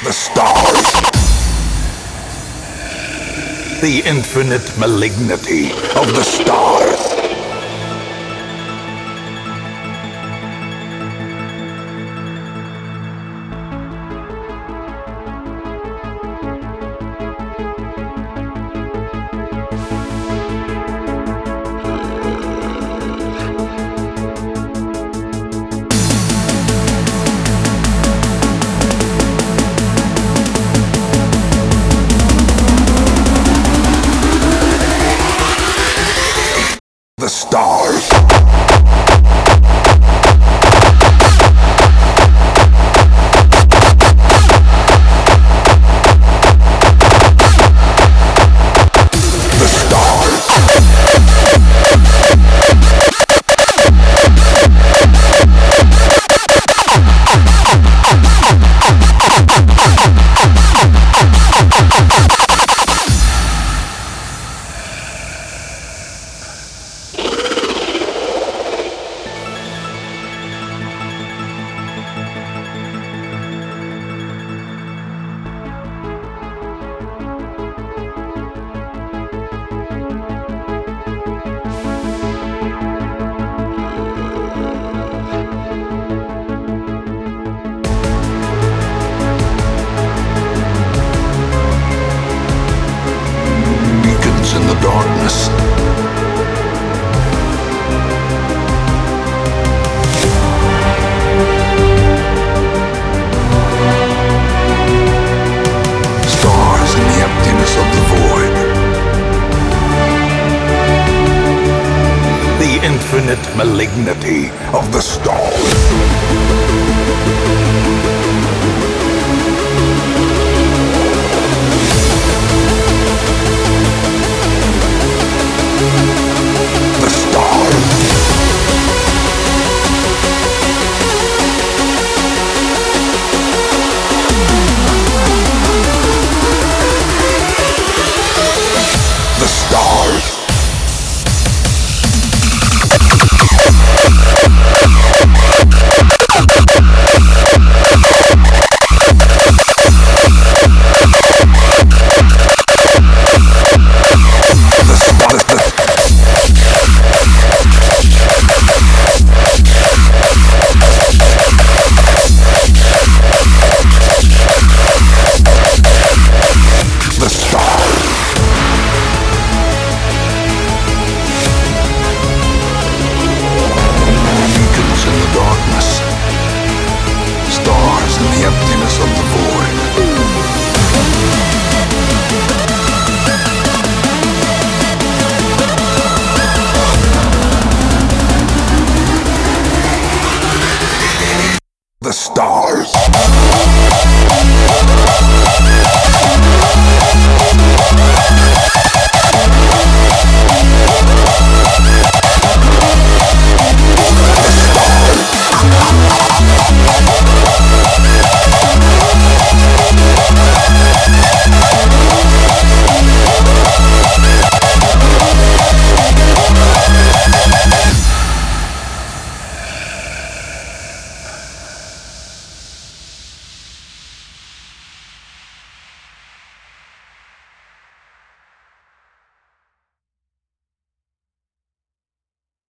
The stars. The infinite malignity of the stars. The stars. The stars. In the darkness. Stars in the emptiness of the void. The infinite malignity of the stars. The stars. The stars. Stars in the emptiness of the void. The stars.